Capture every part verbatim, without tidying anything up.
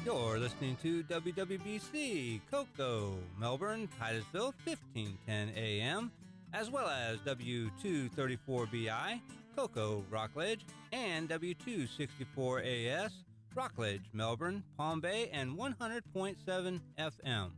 You're listening to W W B C, Cocoa, Melbourne, Titusville, fifteen ten A M, as well as W two thirty-four B I, Cocoa, Rockledge, and W two sixty-four A S, Rockledge, Melbourne, Palm Bay, and one hundred point seven F M.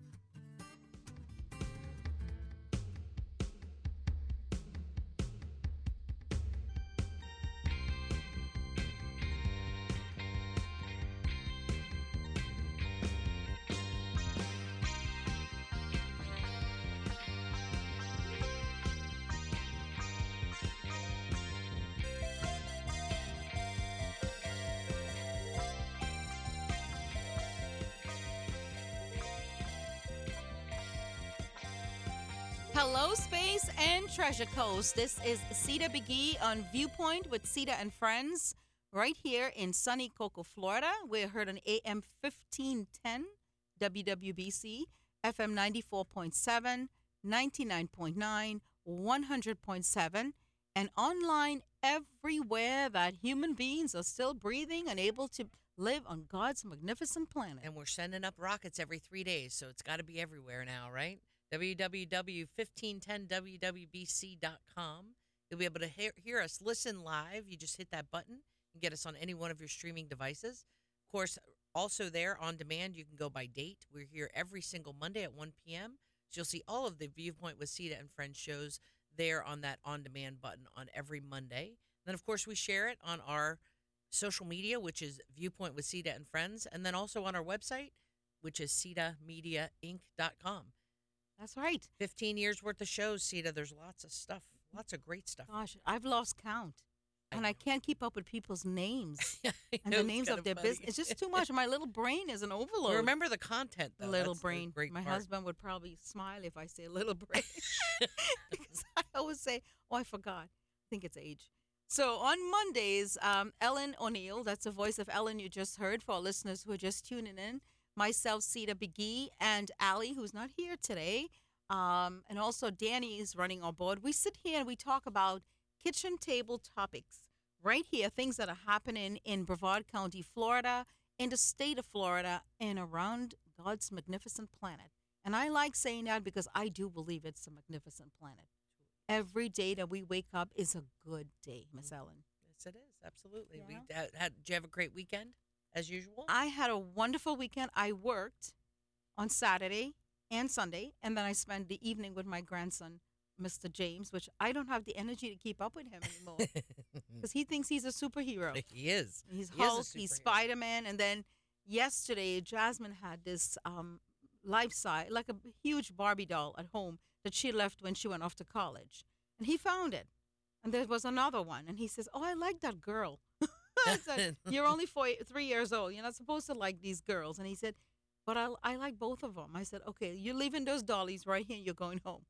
Hello, Space and Treasure Coast. This is Cita McGee on Viewpoint with Cita and Friends right here in sunny Cocoa, Florida. We're heard on A M fifteen ten W W B C, F M ninety-four point seven, ninety-nine point nine, one hundred point seven, and online everywhere that human beings are still breathing and able to live on God's magnificent planet. And we're sending up rockets every three days, so it's got to be everywhere now, right? w w w dot fifteen ten w w b c dot com. You'll be able to hear, hear us, listen live. You just hit that button and get us on any one of your streaming devices. Of course, also there on demand, you can go by date. We're here every single Monday at one p.m. So you'll see all of the Viewpoint with Cita and Friends shows there on that on-demand button on every Monday. Then, of course, we share it on our social media, which is Viewpoint with Cita and Friends, and then also on our website, which is cita media inc dot com. That's right. fifteen years worth of shows, Cita. There's lots of stuff, lots of great stuff. Gosh, I've lost count. I And know. I can't keep up with people's names I and know, the it's names kinda of their funny. business. It's just too much. My little brain is an overload. Remember the content, though. little That's the brain. Great My part. husband would probably smile if I say little brain. Because I always say, oh, I forgot. I think it's age. So on Mondays, um, Ellen O'Neill, that's the voice of Ellen you just heard for our listeners who are just tuning in, myself, Cita McGee, and Allie, who's not here today, um, and also Danny is running our board. We sit here and we talk about kitchen table topics right here, things that are happening in Brevard County, Florida, in the state of Florida, and around God's magnificent planet. And I like saying that because I do believe it's a magnificent planet. Every day that we wake up is a good day, Miss Ellen. Yes, it is. Absolutely. Yeah. We had, had, did you have a great weekend, as usual? I had a wonderful weekend. I worked on Saturday and Sunday, and then I spent the evening with my grandson, Mister James, which I don't have the energy to keep up with him anymore because he thinks he's a superhero. He is. He's He is a Hulk, he's superhero. Spider-Man, and then yesterday Jasmine had this um, life-size, like a huge Barbie doll at home that she left when she went off to college, and he found it, and there was another one, and he says, "Oh, I like that girl." I said, "You're only four, three years old. You're not supposed to like these girls." And he said, "But I, I like both of them." I said, "Okay, you're leaving those dollies right here. You're going home."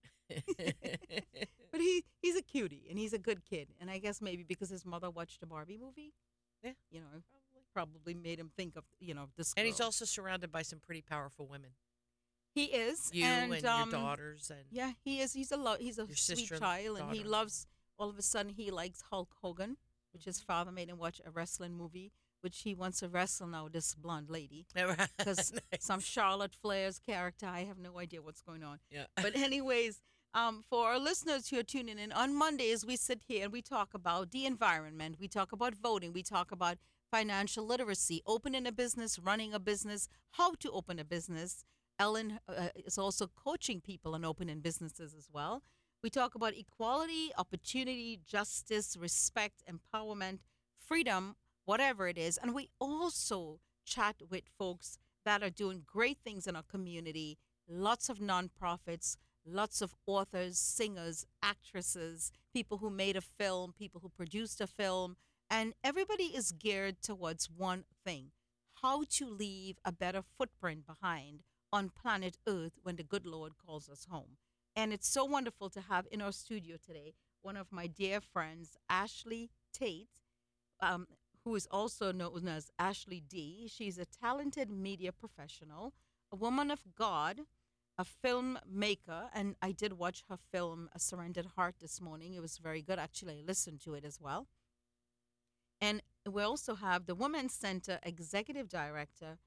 But he he's a cutie and he's a good kid, and I guess maybe because his mother watched the Barbie movie, Yeah, you know, probably. probably made him think of you know this. And he's girl. also surrounded by some pretty powerful women. he is You and, and, um, your daughters and Yeah, he is. He's a lo- he's a Your sweet sister and child, and he daughter-in-law. loves. All of a sudden, he likes Hulk Hogan, which his father made him watch a wrestling movie, which he wants to wrestle now. This blonde lady, because Nice. some Charlotte Flair's character. I have no idea what's going on. Yeah. But anyways, um, for our listeners who are tuning in, on Mondays we sit here and we talk about the environment. We talk about voting. We talk about financial literacy, opening a business, running a business, how to open a business. Ellen uh, is also coaching people on opening businesses as well. We talk about equality, opportunity, justice, respect, empowerment, freedom, whatever it is. And we also chat with folks that are doing great things in our community, lots of nonprofits, lots of authors, singers, actresses, people who made a film, people who produced a film, and everybody is geared towards one thing: how to leave a better footprint behind on planet Earth when the good Lord calls us home. And it's so wonderful to have in our studio today one of my dear friends, Ashley Tate, um, who is also known as Ashley D. She's a talented media professional, a woman of God, a filmmaker, and I did watch her film, A Surrendered Heart, this morning. It was very good. Actually, I listened to it as well. And we also have the Women's Center Executive Director,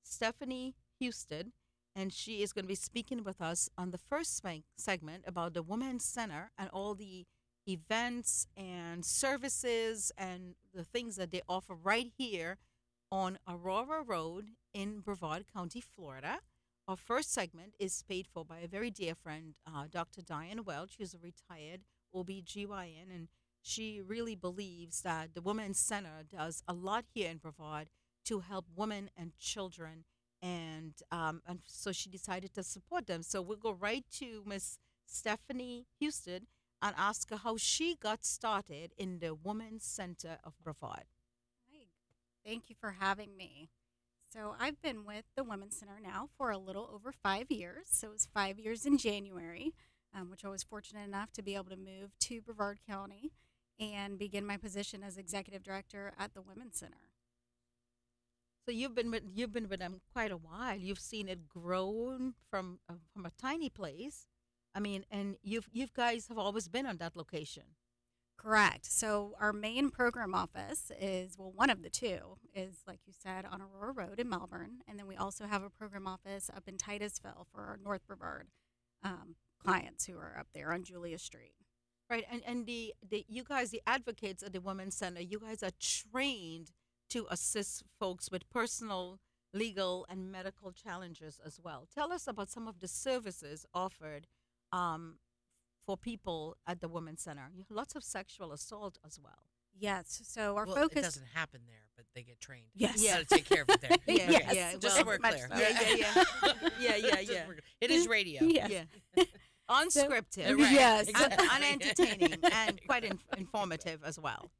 Stephanie Houston, and she is going to be speaking with us on the first seg- segment about the Women's Center and all the events and services and the things that they offer right here on Aurora Road in Brevard County, Florida. Our first segment is paid for by a very dear friend, uh, Doctor Diane Welch, who's a retired O B G Y N, and she really believes that the Women's Center does a lot here in Brevard to help women and children, and um, and so she decided to support them. So we'll go right to Miss Stephanie Houston and ask her how she got started in the Women's Center of Brevard. Hi. Thank you for having me. So I've been with the Women's Center now for a little over five years. So it was five years in January, um, which I was fortunate enough to be able to move to Brevard County and begin my position as executive director at the Women's Center. So you've been with you've been with them quite a while. You've seen it grow from uh, from a tiny place. I mean, and you've you guys have always been on that location. Correct. So our main program office is, well, one of the two is, like you said, on Aurora Road in Melbourne. And then we also have a program office up in Titusville for our North Brevard um, clients who are up there on Julia Street. Right, and and the, the you guys, the advocates at the Women's Center, you guys are trained to assist folks with personal, legal, and medical challenges as well. Tell us about some of the services offered um, for people at the Women's Center. You have lots of sexual assault as well. Yes. So our well, focus it doesn't happen there, but they get trained. Yes. You got to take care of it there. Yeah, Okay. yeah, Just well, so we're much clear. so. Yeah, yeah, yeah. Yeah, yeah, Just yeah. so we're- It is radio. Yes. Yeah. Unscripted, Right. Yes. un- Exactly. unentertaining, and quite in- informative as well.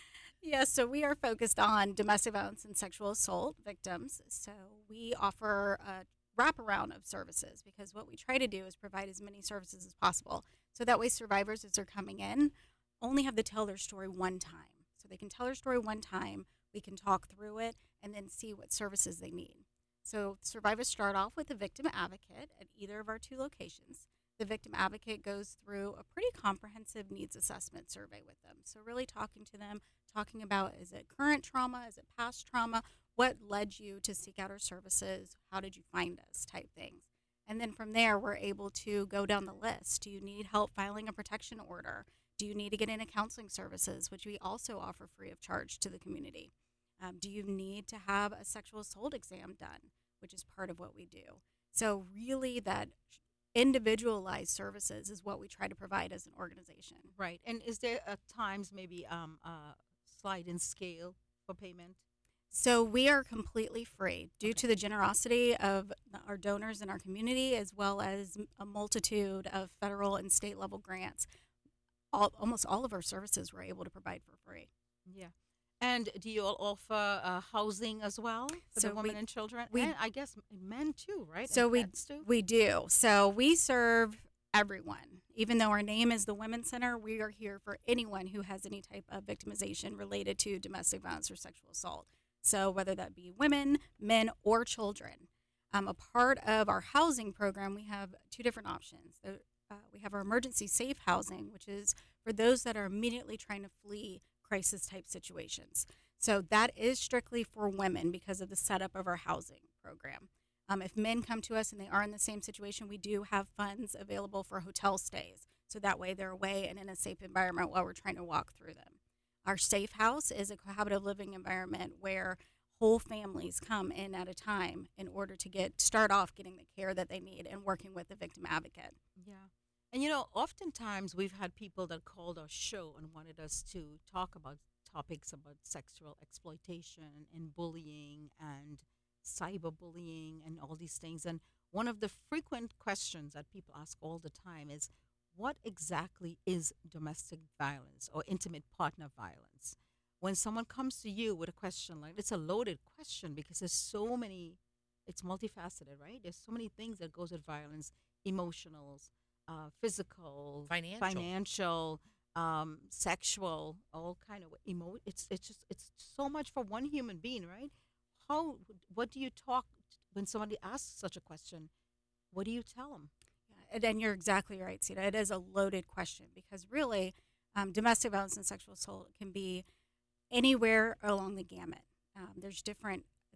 Yes, so we are focused on domestic violence and sexual assault victims. So we offer a wraparound of services because what we try to do is provide as many services as possible. So that way survivors, as they're coming in, only have to tell their story one time. So they can tell their story one time, we can talk through it, and then see what services they need. So survivors start off with a victim advocate at either of our two locations. The victim advocate goes through a pretty comprehensive needs assessment survey with them. So really talking to them, talking about, is it current trauma, is it past trauma, what led you to seek out our services, how did you find us, type things. And then from there, we're able to go down the list. Do you need help filing a protection order? Do you need to get into counseling services, which we also offer free of charge to the community? Um, do you need to have a sexual assault exam done, which is part of what we do? So really that individualized services is what we try to provide as an organization. Right. And is there at times maybe um, a slide in scale for payment? So we are completely free due to the generosity of our donors in our community, as well as a multitude of federal and state level grants. All, almost all of our services we're able to provide for free. Yeah. And do you all offer uh, housing as well for So the women we- and children? we- and I guess men too, right? So And we pets too? we do. So we serve everyone. Even though our name is the Women's Center, we are here for anyone who has any type of victimization related to domestic violence or sexual assault. So whether that be women, men, or children. Um, a part of our housing program, we have two different options. The, uh, we have our emergency safe housing, which is for those that are immediately trying to flee crisis type situations. So that is strictly for women because of the setup of our housing program. Um, if men come to us and they are in the same situation, we do have funds available for hotel stays. So that way they're away and in a safe environment while we're trying to walk through them. Our safe house is a cohabitive living environment where whole families come in at a time in order to get start off getting the care that they need and working with the victim advocate. Yeah. And you know, oftentimes we've had people that called our show and wanted us to talk about topics about sexual exploitation and bullying and cyberbullying and all these things. And one of the frequent questions that people ask all the time is, what exactly is domestic violence or intimate partner violence? When someone comes to you with a question like, it's a loaded question because there's so many, it's multifaceted, right? There's so many things that goes with violence, emotional, uh, physical, Financial. financial, um, sexual, all kind of emo. It's it's just it's so much for one human being, right? How? What do you talk when somebody asks such a question? What do you tell them? And then you're exactly right, Sita. It is a loaded question because really, um, domestic violence and sexual assault can be anywhere along the gamut. Um, there's different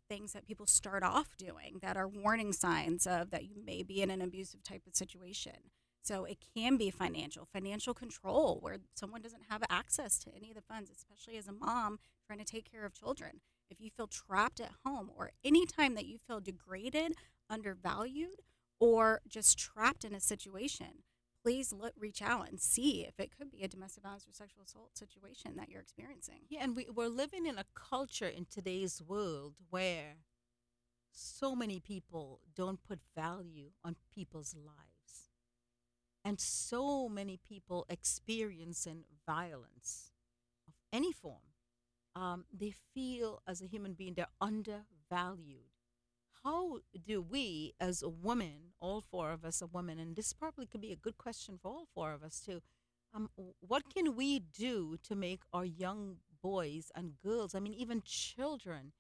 things that people start off doing that are warning signs of that you may be in an abusive type of situation. So it can be financial, financial control, where someone doesn't have access to any of the funds, especially as a mom trying to take care of children. If you feel trapped at home, or any time that you feel degraded, undervalued, or just trapped in a situation, please look, reach out and see if it could be a domestic violence or sexual assault situation that you're experiencing. Yeah, and we, we're living in a culture in today's world where so many people don't put value on people's lives. And so many people experiencing violence of any form. Um, they feel as a human being they're undervalued. How do we, as a woman, all four of us are women, and this probably could be a good question for all four of us too. Um, w- what can we do to make our young boys and girls, I mean, even children,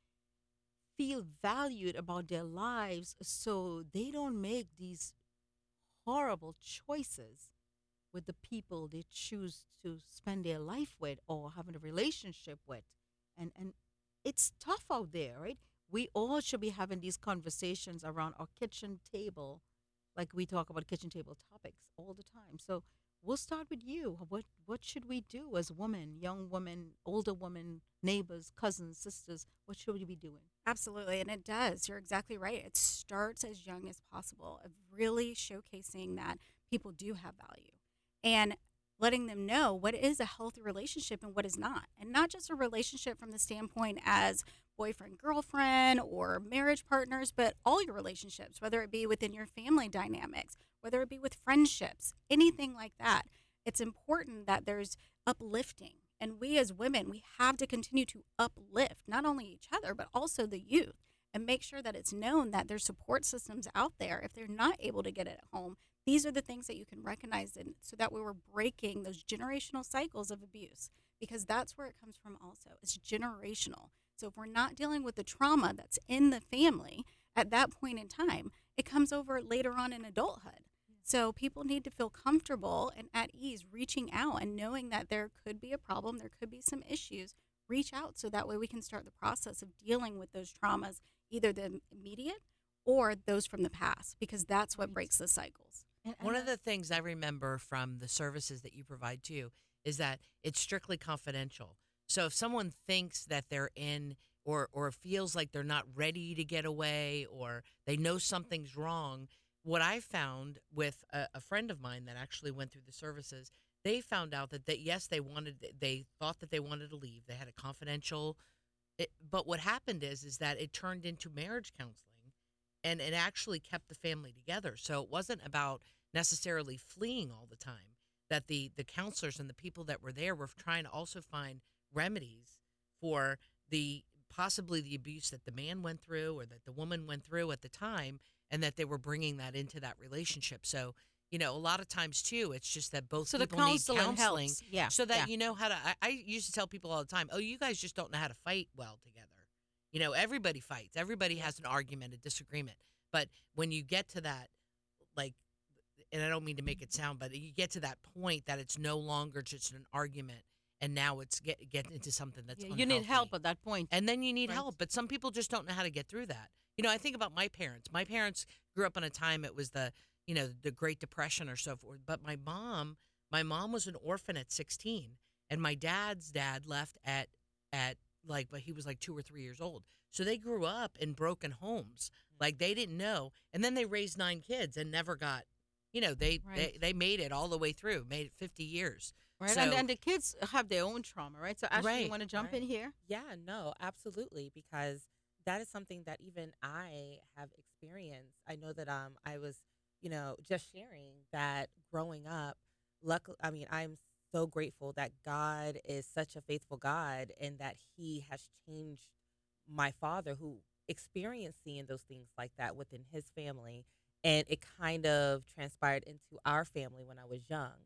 feel valued about their lives so they don't make these horrible choices with the people they choose to spend their life with or having a relationship with? And and it's tough out there, right? We all should be having these conversations around our kitchen table, like we talk about kitchen table topics all the time. So we'll start with you. What what should we do as women, young women, older women, neighbors, cousins, sisters? What should we be doing? Absolutely, and it does. You're exactly right. It starts as young as possible, of really showcasing that people do have value and letting them know what is a healthy relationship and what is not. And not just a relationship from the standpoint as boyfriend, girlfriend, or marriage partners, but all your relationships, whether it be within your family dynamics, whether it be with friendships, anything like that. It's important that there's uplifting. And we as women, we have to continue to uplift not only each other, but also the youth, and make sure that it's known that there's support systems out there. If they're not able to get it at home, these are the things that you can recognize, and so that we were breaking those generational cycles of abuse, because that's where it comes from also. It's generational. So if we're not dealing with the trauma that's in the family at that point in time, it comes over later on in adulthood. So people need to feel comfortable and at ease reaching out and knowing that there could be a problem, there could be some issues. Reach out so that way we can start the process of dealing with those traumas, either the immediate or those from the past, because that's what Right. breaks the cycles. And, One and of the things I remember from the services that you provide too is that it's strictly confidential. So if someone thinks that they're in or or feels like they're not ready to get away or they know something's wrong, what I found with a, a friend of mine that actually went through the services, they found out that, that yes, they wanted, they thought that they wanted to leave. They had a confidential, it, but what happened is, is that it turned into marriage counseling, and it actually kept the family together. So it wasn't about necessarily fleeing all the time. That the the counselors and the people that were there were trying to also find remedies for the possibly the abuse that the man went through or that the woman went through at the time, and that they were bringing that into that relationship. So, you know, a lot of times too, it's just that both so the people need counseling counseling helps. Yeah. so that yeah. you know how to. I, I used to tell people all the time, "Oh, you guys just don't know how to fight well together." You know, everybody fights. Everybody has an argument, a disagreement. But when you get to that, like, and I don't mean to make it sound, but you get to that point that it's no longer just an argument, and now it's get get into something that's Yeah, you need unhealthy. help at that point. And then you need Right. help. But some people just don't know how to get through that. You know, I think about my parents. My parents grew up in a time it was the, you know, the Great Depression or so forth. But my mom, my mom was an orphan at sixteen, and my dad's dad left at at like, but he was like two or three years old. So they grew up in broken homes. Like they didn't know. And then they raised nine kids and never got, you know, they Right. they, they made it all the way through, made it fifty years. Right. So, and, and the kids have their own trauma, right? So, Ashley, you Right, want to jump in right. here? Yeah, no, absolutely, because that is something that even I have experienced. I know that um I was, you know, just sharing that growing up. Luckily, I mean, I'm so grateful that God is such a faithful God and that He has changed my father, who experienced seeing those things like that within his family, and it kind of transpired into our family when I was young.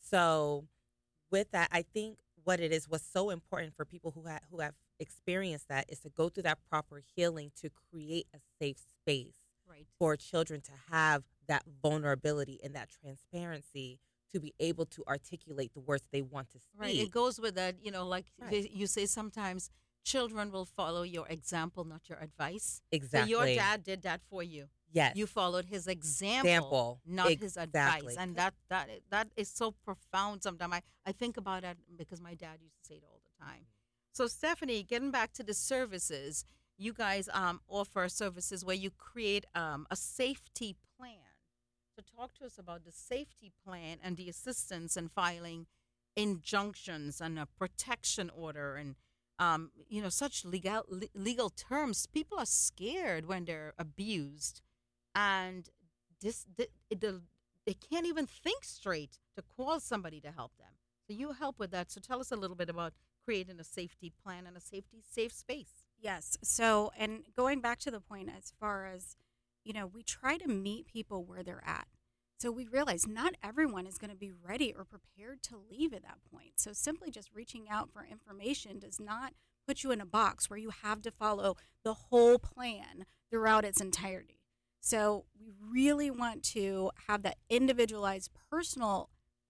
So with that, I think what it is, what's so important for people who have who have experienced that, is to go through that proper healing to create a safe space Right. for children to have that vulnerability and that transparency to be able to articulate the words they want to speak. Right. It goes with that, you know, like Right. they- you say sometimes children will follow your example, not your advice. Exactly. So your dad did that for you. Yes. You followed his example, Example. not his advice. Exactly. And that that that is so profound sometimes. I, I think about that because my dad used to say it all the time. So Stephanie, getting back to the services, you guys um, offer services where you create um, a safety plan. So talk to us about the safety plan and the assistance in filing injunctions and a protection order and um, you know such legal le- legal terms. People are scared when they're abused, and this the, the, they can't even think straight to call somebody to help them. So you help with that. So tell us a little bit about creating a safety plan and a safety safe space. Yes. So, and going back to the point as far as, you know, we try to meet people where they're at. So we realize not everyone is going to be ready or prepared to leave at that point. So simply just reaching out for information does not put you in a box where you have to follow the whole plan throughout its entirety. So we really want to have that individualized personal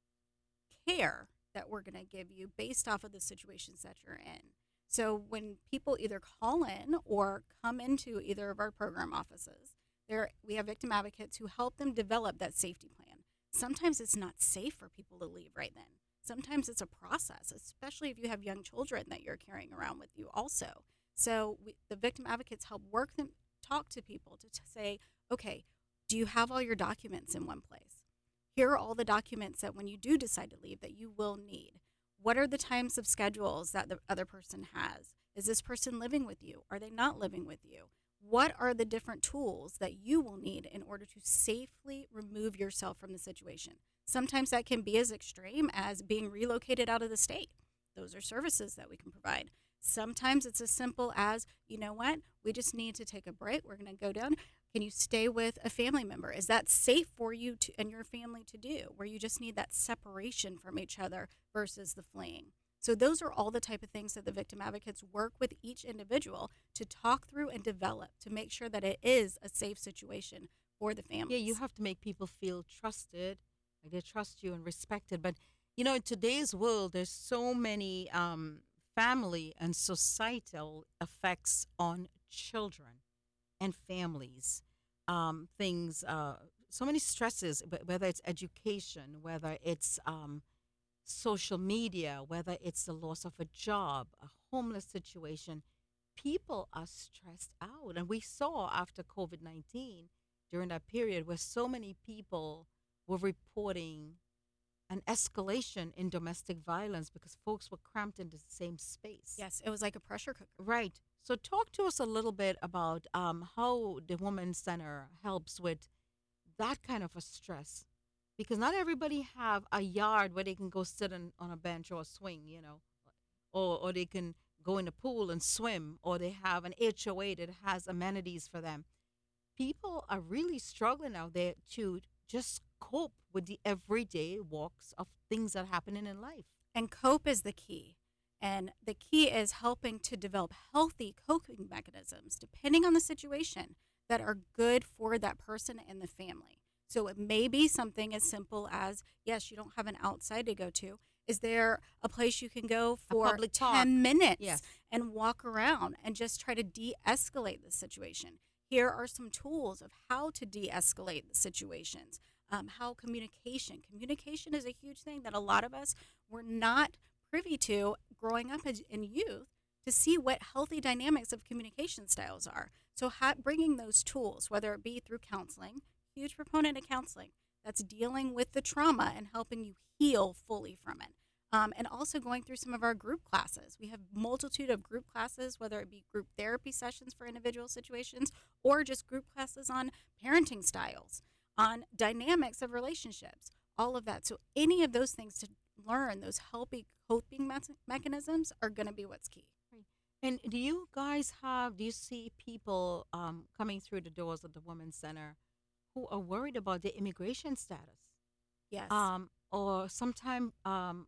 care that we're going to give you based off of the situations that you're in. So when people either call in or come into either of our program offices, there we have victim advocates who help them develop that safety plan. Sometimes it's not safe for people to leave right then. Sometimes it's a process, especially if you have young children that you're carrying around with you also. So we, the victim advocates help work them, talk to people to, to say, okay, do you have all your documents in one place? Here are all the documents that when you do decide to leave that you will need. What are the times of schedules that the other person has? Is this person living with you? Are they not living with you? What are the different tools that you will need in order to safely remove yourself from the situation? Sometimes that can be as extreme as being relocated out of the state. Those are services that we can provide. Sometimes it's as simple as, you know what, we just need to take a break. We're going to go down. Can you stay with a family member? Is that safe for you to, and your family to do, where you just need that separation from each other versus the fleeing? So those are all the type of things that the victim advocates work with each individual to talk through and develop to make sure that it is a safe situation for the family. Yeah, you have to make people feel trusted, like they trust you and respected. But, you know, in today's world, there's so many um, family and societal effects on children and families. Um, things, uh, so many stresses, wh- whether it's education, whether it's um, social media, whether it's the loss of a job, a homeless situation. People are stressed out. And we saw after COVID nineteen, during that period, where so many people were reporting an escalation in domestic violence because folks were cramped in the same space. Yes, it was like a pressure cooker. Right. So talk to us a little bit about um, how the Women's Center helps with that kind of a stress. Because not everybody have a yard where they can go sit on, on a bench or a swing, you know, or, or they can go in the pool and swim, or they have an H O A that has amenities for them. People are really struggling out there to just cope with the everyday walks of things that are happening in life. And cope is the key. And the key is helping to develop healthy coping mechanisms, depending on the situation, that are good for that person and the family. So it may be something as simple as, yes, you don't have an outside to go to. Is there a place you can go for public ten park. minutes Yes. and walk around and just try to de-escalate the situation? Here are some tools of how to de-escalate the situations. Um, how communication. Communication is a huge thing that a lot of us were not privy to growing up as, in youth to see what healthy dynamics of communication styles are. So ha- bringing those tools, whether it be through counseling, huge proponent of counseling, that's dealing with the trauma and helping you heal fully from it. Um, and also going through some of our group classes. We have multitude of group classes, whether it be group therapy sessions for individual situations or just group classes on parenting styles, on dynamics of relationships, all of that. So any of those things to learn, those healthy coping me- mechanisms are going to be what's key. And do you guys have, do you see people um, coming through the doors of the Women's Center who are worried about their immigration status? Yes. Um, or sometimes um,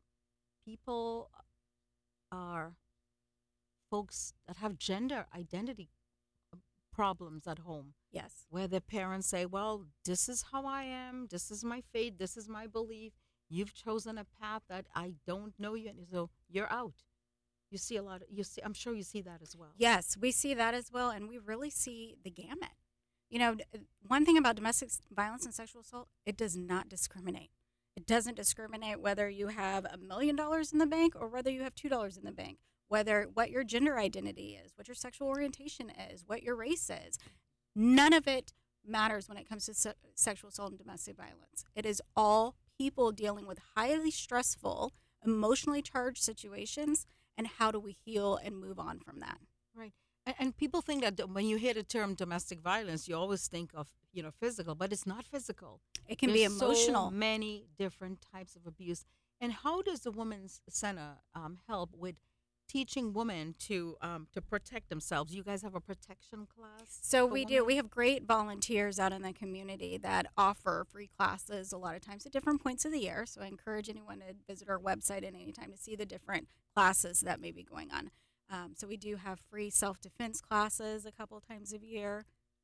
people are folks that have gender identity problems at home, yes. where their parents say, well, this is how I am, this is my fate, this is my belief. You've chosen a path that I don't know you, and so you're out. You see a lot of, you see, I'm sure you see that as well. Yes, we see that as well, and we really see the gamut. You know, d- uh, one thing about domestic s- violence and sexual assault, it does not discriminate. It doesn't discriminate whether you have a million dollars in the bank or whether you have two dollars in the bank, whether what your gender identity is, what your sexual orientation is, what your race is. None of it matters when it comes to se- sexual assault and domestic violence. It is all people dealing with highly stressful, emotionally charged situations, and how do we heal and move on from that? Right. And, and people think that do- when you hear the term domestic violence, you always think of, you know, physical, but it's not physical. It can There's be emotional. so many different types of abuse. And how does the Women's Center um, help with teaching women to um, to protect themselves? You guys have a protection class? So for we do. women? We have great volunteers out in the community that offer free classes a lot of times at different points of the year. So I encourage anyone to visit our website at any time to see the different classes that may be going on. Um, so we do have free self-defense classes a couple times a year.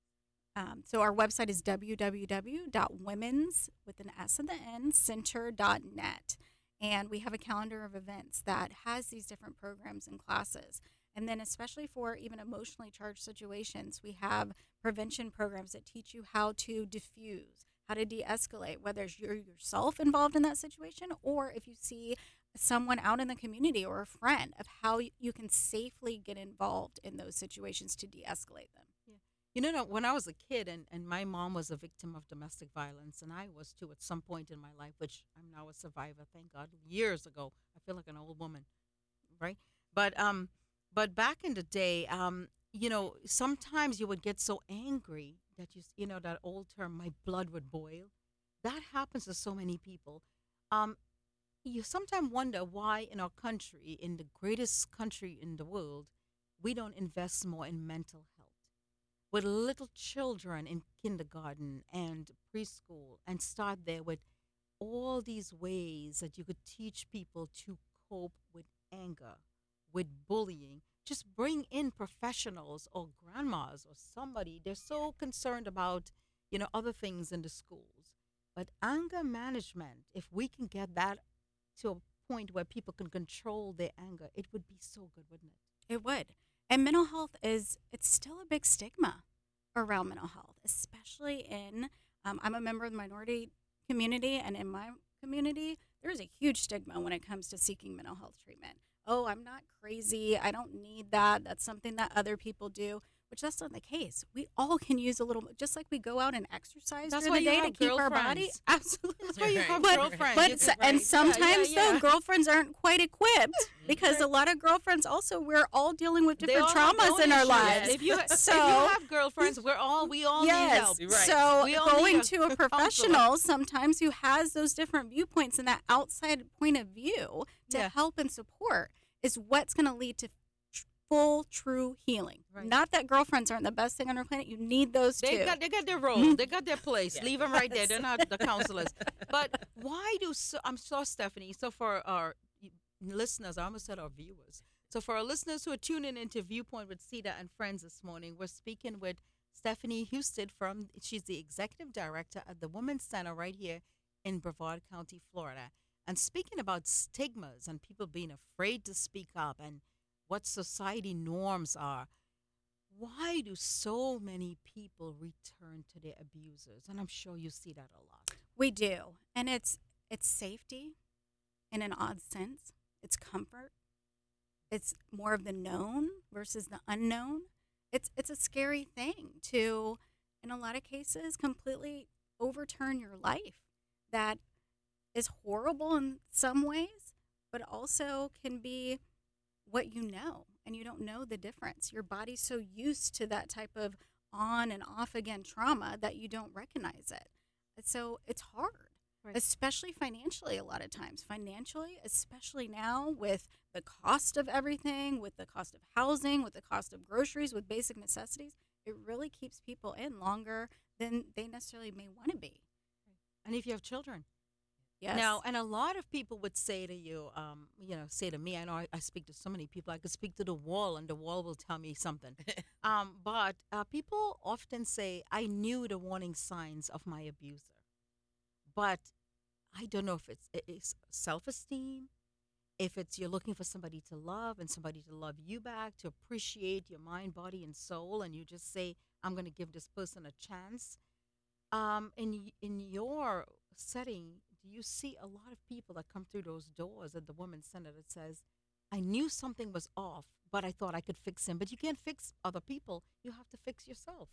Um, so our website is w w w dot women's with an S at the end center dot net, and we have a calendar of events that has these different programs and classes. And then, especially for even emotionally charged situations, we have prevention programs that teach you how to diffuse, how to de-escalate, whether it's you're yourself involved in that situation or if you see someone out in the community or a friend, of how y- you can safely get involved in those situations to de-escalate them. Yeah. You know, no, when I was a kid and, and my mom was a victim of domestic violence, and I was too at some point in my life, which I'm now a survivor, thank God, years ago. I feel like an old woman, right? But um, but back in the day, um, you know, sometimes you would get so angry that you, s- you know, that old term, my blood would boil. That happens to so many people. Um, you sometimes wonder why in our country, in the greatest country in the world, we don't invest more in mental health with little children in kindergarten and preschool and start there with all these ways that you could teach people to cope with anger, with bullying. Just bring in professionals or grandmas or somebody. They're so concerned about, you know, other things in the schools. But anger management, if we can get that to a point where people can control their anger, it would be so good, wouldn't it? It would. And mental health is, it's still a big stigma around mental health, especially in, um, I'm a member of the minority community, and in my community, there's a huge stigma when it comes to seeking mental health treatment. Oh, I'm not crazy. I don't need that. That's something that other people do, which that's not the case. We all can use a little, just like we go out and exercise That's during why the you day to have keep our body. girlfriends. Absolutely. That's why you Right, have right, girlfriends. right. But You s- can- and right. sometimes yeah, yeah, though, girlfriends aren't quite equipped because Right. a lot of girlfriends also, we're all dealing with They different all have their traumas own in our issues. lives. If you, So- if you have girlfriends, we're all we all yes. need help. Right. So We all need going a to a counselor. professional sometimes who has those different viewpoints and that outside point of view to Yeah. help and support is what's going to lead to tr- full true healing. Right. Not that girlfriends aren't the best thing on our planet. You need those They too. got they got their role. They got their place. Yeah. Leave them right there. They're not the counselors. But why do so, I'm so Stephanie? So for our listeners, I almost said our viewers. So for our listeners who are tuning into Viewpoint with Cedar and Friends this morning, we're speaking with Stephanie Houston from. She's the executive director at the Women's Center right here in Brevard County, Florida. And speaking about stigmas and people being afraid to speak up and what society norms are, why do so many people return to their abusers? And I'm sure you see that a lot. We do. And it's it's safety in an odd sense. It's comfort. It's more of the known versus the unknown. It's it's a scary thing to, in a lot of cases, completely overturn your life. That is horrible in some ways, but also can be what you know, and you don't know the difference. Your body's so used to that type of on and off again trauma that you don't recognize it. And so it's hard, Right. especially financially, a lot of times. Financially, especially now with the cost of everything, with the cost of housing, with the cost of groceries, with basic necessities, it really keeps people in longer than they necessarily may want to be. And if you have children. Yes. Now, and a lot of people would say to you, um, you know, say to me, I know I, I speak to so many people, I could speak to the wall and the wall will tell me something. um, but uh, people often say, I knew the warning signs of my abuser. But I don't know if it's, it's self esteem, if it's you're looking for somebody to love and somebody to love you back, to appreciate your mind, body, and soul, and you just say, I'm going to give this person a chance. Um, in y- in your setting, do you see a lot of people that come through those doors at the Women's Center that says, I knew something was off, but I thought I could fix him. But you can't fix other people. You have to fix yourself.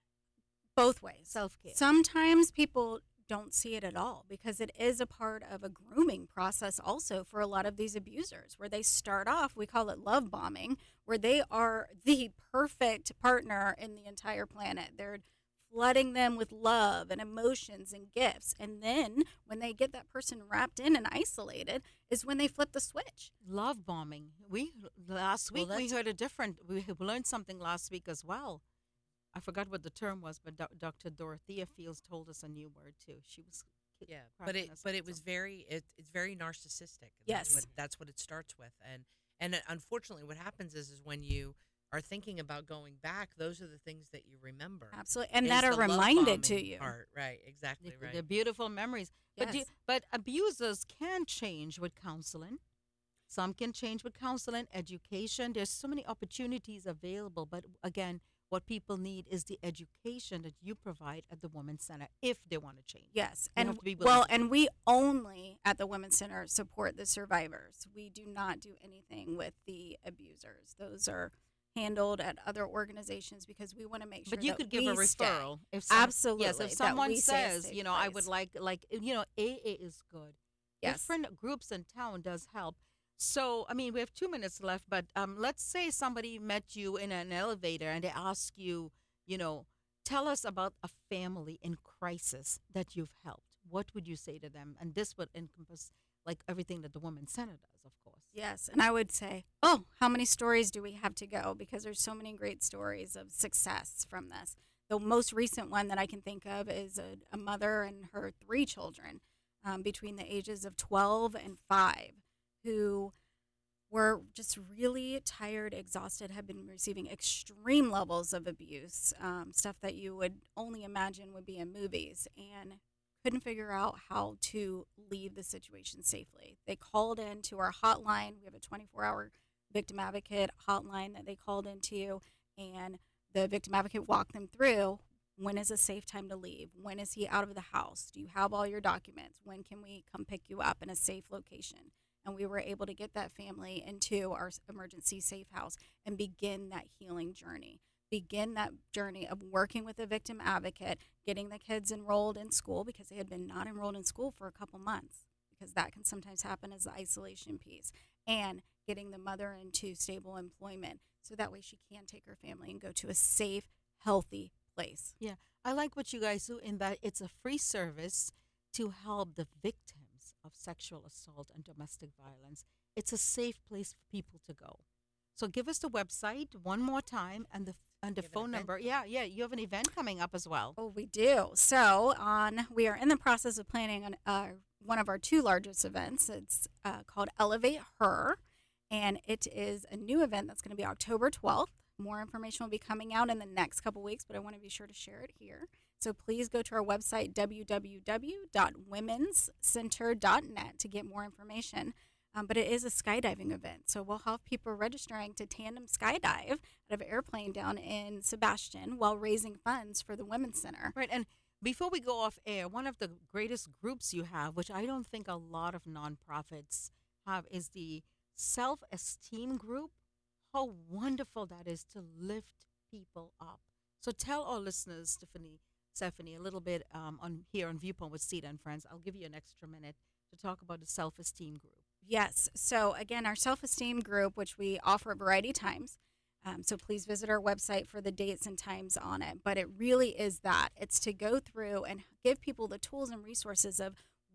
Both ways. Self-care. Sometimes people don't see it at all because it is a part of a grooming process also for a lot of these abusers where they start off, we call it love bombing, where they are the perfect partner in the entire planet. They're flooding them with love and emotions and gifts. And then when they get that person wrapped in and isolated is when they flip the switch. Love bombing. We last Well, week we that's- heard a different. We have learned something last week as well. I forgot what the term was, but doc- Doctor Dorothea Fields told us a new word too. She was ki- Yeah, but cracking it us but up it with was something. very it, it's very narcissistic. and Yes. that's what, that's what it starts with, and and uh, unfortunately, what happens is is when you are thinking about going back, those are the things that you remember. Absolutely. And is that are the love reminded to bombing you. Part. Right, exactly The- right. They're beautiful memories. But do, Yes. but abusers can change with counseling. Some can change with counseling, education. There's so many opportunities available. But again, what people need is the education that you provide at the Women's Center if they want to change. Yes, You and have to be willing well, to and we only at the Women's Center support the survivors. We do not do anything with the abusers. Those are handled at other organizations because we want to make sure. But you that could give a we stay. referral if some, Absolutely, Yes, if that someone we stay a says, safe you know, I would place. like like you know, A A is good. Yes. Different groups in town does help. So, I mean, we have two minutes left, but um, let's say somebody met you in an elevator and they ask you, you know, tell us about a family in crisis that you've helped. What would you say to them? And this would encompass like everything that the Women's Center does, of course. Yes, and I would say, oh, how many stories do we have to go? Because there's so many great stories of success from this. The most recent one that I can think of is a, a mother and her three children um, between the ages of twelve and five who were just really tired, exhausted, had been receiving extreme levels of abuse, um, stuff that you would only imagine would be in movies, and couldn't figure out how to leave the situation safely. They called into our hotline. We have a twenty-four hour victim advocate hotline that they called into, and the victim advocate walked them through when is a safe time to leave? When is he out of the house? Do you have all your documents? When can we come pick you up in a safe location? And we were able to get that family into our emergency safe house and begin that healing journey. Begin that journey of working with a victim advocate, getting the kids enrolled in school because they had been not enrolled in school for a couple months, because that can sometimes happen as the isolation piece, and getting the mother into stable employment so that way she can take her family and go to a safe, healthy place. Yeah, I like what you guys do in that it's a free service to help the victims of sexual assault and domestic violence. It's a safe place for people to go. So give us the website one more time and the and the You have an phone event number. coming Yeah, yeah, you have an event coming up as well. Oh, we do. So on, we are in the process of planning on uh, one of our two largest events. It's uh, called Elevate Her, and it is a new event that's going to be October twelfth. More information will be coming out in the next couple weeks, but I want to be sure to share it here. So please go to our website, w w w dot women's center dot net, to get more information. Um, but it is a skydiving event. So we'll have people registering to tandem skydive out of an airplane down in Sebastian while raising funds for the Women's Center. Right, and before we go off air, one of the greatest groups you have, which I don't think a lot of nonprofits have, is the self-esteem group. How wonderful that is to lift people up. So tell our listeners, Stephanie, Stephanie, a little bit um, on here on Viewpoint with Sita and Friends. I'll give you an extra minute to talk about the self-esteem group. Yes. So again, our self-esteem group, which we offer a variety of times. Um, so please visit our website for the dates and times on it. But it really is that. It's to go through and give people the tools and resources of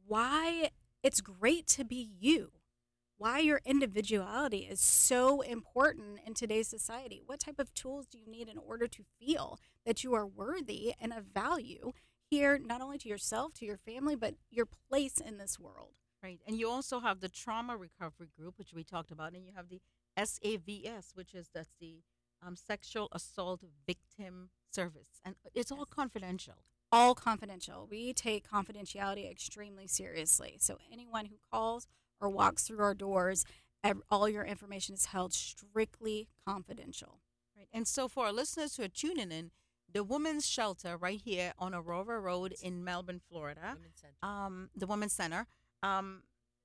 why it's great to be you, why your individuality is so important in today's society. What type of tools do you need in order to feel that you are worthy and of value here, not only to yourself, to your family, but your place in this world? Right. And you also have the trauma recovery group, which we talked about, and you have the S A V S, which is that's the um, sexual assault victim service. And it's all Yes. confidential. All confidential. We take confidentiality extremely seriously. So anyone who calls or walks through our doors ev- all your information is held strictly confidential. Right. And so for our listeners who are tuning in, the Women's Shelter right here on Aurora Road in Melbourne, Florida, Women's Center. um, the Women's Center, um,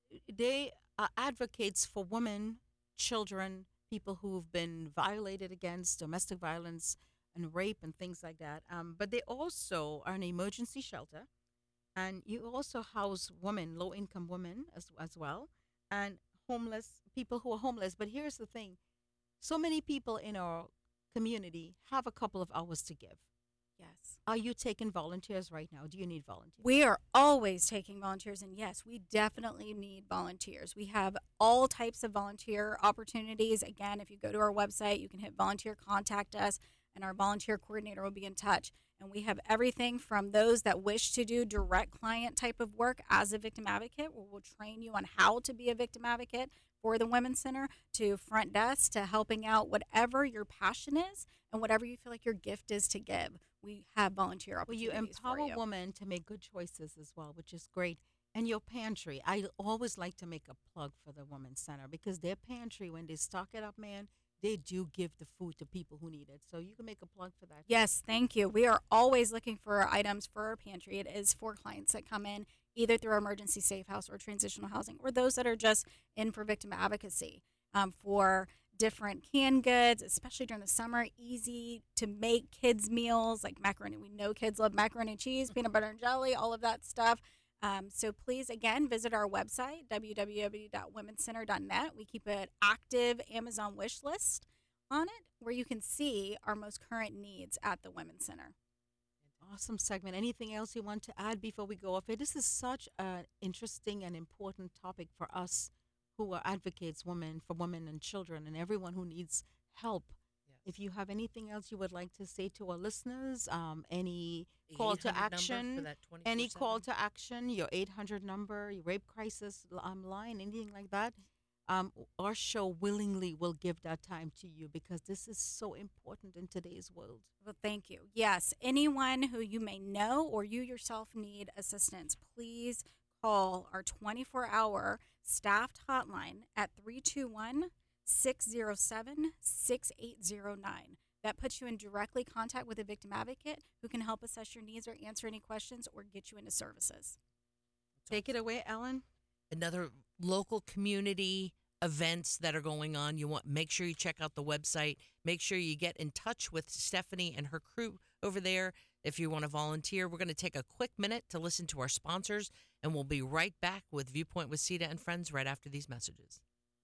they are advocates for women, children, people who've been violated against, domestic violence and rape and things like that. Um, but they also are an emergency shelter, and you also house women, low-income women as as well, and homeless people who are homeless. But here's the thing: so many people in our community have a couple of hours to give. Yes. Are you taking volunteers right now? Do you need volunteers? We are always taking volunteers, and yes, we definitely need volunteers. We have all types of volunteer opportunities. Again, if you go to our website, you can hit volunteer, contact us, and our volunteer coordinator will be in touch. And we have everything from those that wish to do direct client type of work as a victim advocate, where we'll train you on how to be a victim advocate for the Women's Center, to front desk, to helping out whatever your passion is and whatever you feel like your gift is to give. We have volunteer Well, you opportunities empower for you. women to make good choices as well, which is great. And your pantry, I always like to make a plug for the Women's Center, because their pantry, when they stock it up, man, they do give the food to people who need it. So you can make a plug for that. Yes, thank you. We are always looking for items for our pantry. It is for clients that come in either through our emergency safe house or transitional housing, or those that are just in for victim advocacy, um, for different canned goods, especially during the summer, easy to make kids meals like macaroni. We know kids love macaroni and cheese, peanut butter and jelly, all of that stuff. Um, so please, again, visit our website, w w w dot women's center dot net. We keep an active Amazon wish list on it where you can see our most current needs at the Women's Center. Awesome segment. Anything else you want to add before we go off here? This is such an interesting and important topic for us who are advocates, women, for women and children, and everyone who needs help. Yes. If you have anything else you would like to say to our listeners, um, any call to eight hundred number action, for that any call twenty-four seven? to action, your eight hundred number, your rape crisis um, line, anything like that, um, our show willingly will give that time to you, because this is so important in today's world. Well, thank you. Yes, anyone who you may know or you yourself need assistance, please call our twenty-four hour staffed hotline at three two one, six zero seven, six eight zero nine. That puts you in directly contact with a victim advocate who can help assess your needs or answer any questions or get you into services. Take it away, Ellen. Another local community events that are going on. You want make sure you check out the website. Make sure you get in touch with Stephanie and her crew over there if you want to volunteer. We're going to take a quick minute to listen to our sponsors, and we'll be right back with Viewpoint with Sita and Friends right after these messages.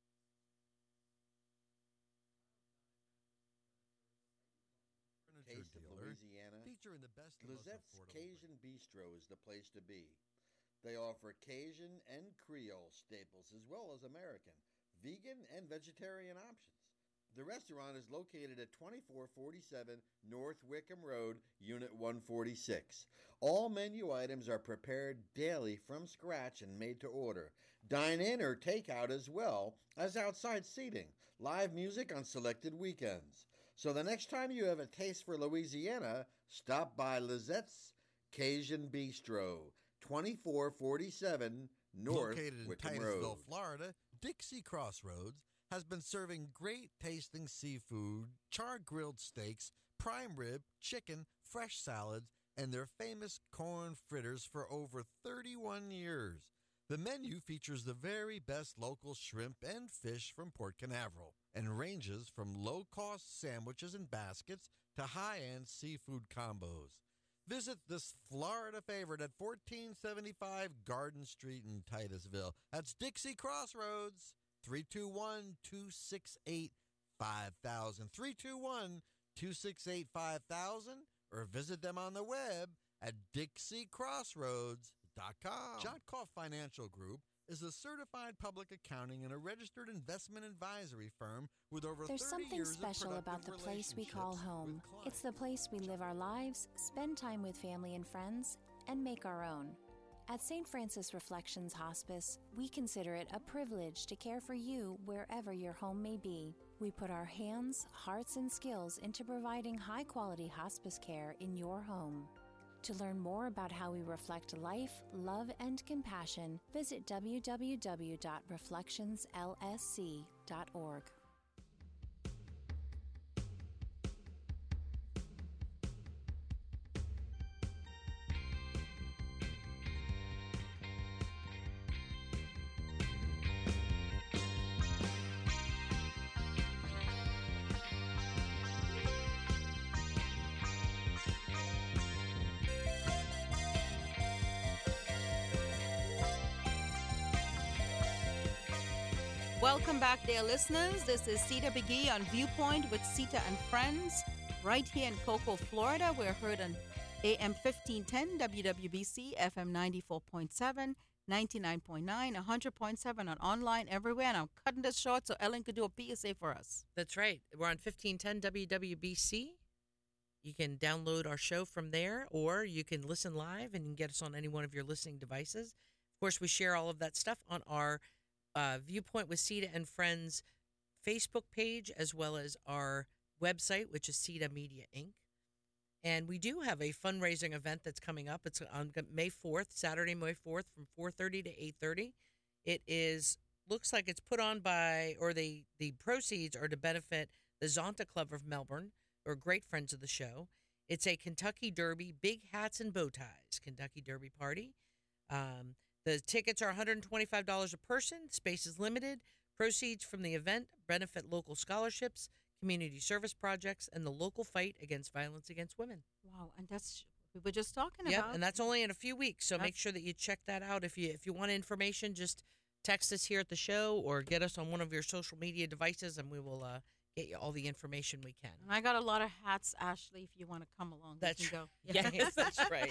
Taste of Louisiana, featuring the best Lizette's Cajun Bistro is the place to be. They offer Cajun and Creole staples as well as American, vegan, and vegetarian options. The restaurant is located at twenty-four forty-seven North Wickham Road, Unit one forty-six. All menu items are prepared daily from scratch and made to order. Dine in or take out as well as outside seating. Live music on selected weekends. So the next time you have a taste for Louisiana, stop by Lizette's Cajun Bistro, twenty-four forty-seven North Located in Wickham Titusville, Road. Florida, Dixie Crossroads has been serving great tasting seafood, char-grilled steaks, prime rib, chicken, fresh salads, and their famous corn fritters for over thirty-one years. The menu features the very best local shrimp and fish from Port Canaveral and ranges from low-cost sandwiches and baskets to high-end seafood combos. Visit this Florida favorite at fourteen seventy-five Garden Street in Titusville. That's Dixie Crossroads, three two one, two six eight, five thousand, three two one, two six eight, five thousand, or visit them on the web at dixie crossroads dot com. John Koff Financial Group is a certified public accounting and a registered investment advisory firm with over There's thirty something years special of about the productive place we call relationships home. with It's the place we live our lives, spend time with family and friends, and make our own. At Saint Francis Reflections Hospice, we consider it a privilege to care for you wherever your home may be. We put our hands, hearts, and skills into providing high-quality hospice care in your home. To learn more about how we reflect life, love, and compassion, visit w w w dot reflections l s c dot org. Welcome back, dear listeners. This is Sita Begee on Viewpoint with Sita and Friends, right here in Cocoa, Florida. We're heard on A M fifteen ten W W B C, F M ninety-four point seven, ninety-nine point nine, one hundred point seven, on online everywhere. And I'm cutting this short so Ellen could do a P S A for us. That's right. We're on fifteen ten W W B C. You can download our show from there, or you can listen live and you can get us on any one of your listening devices. Of course, we share all of that stuff on our Uh, Viewpoint with Sita and Friends Facebook page, as well as our website, which is Sita Media Incorporated. And we do have a fundraising event that's coming up. It's on May fourth, Saturday, May fourth, from four thirty to eight thirty. It is, looks like it's put on by, or the, the proceeds are to benefit the Zonta Club of Melbourne, who are great friends of the show. It's a Kentucky Derby, big hats and bow ties, Kentucky Derby party. Um, The tickets are one hundred twenty-five dollars a person. Space is limited. Proceeds from the event benefit local scholarships, community service projects, and the local fight against violence against women. Wow, and that's we were just talking Yep, about. and that's only in a few weeks, so That's- make sure that you check that out. If you if you want information, just text us here at the show or get us on one of your social media devices, and we will uh, get you all the information we can. And I got a lot of hats, Ashley, if you want to come along. That's we can go. Yes, that's right.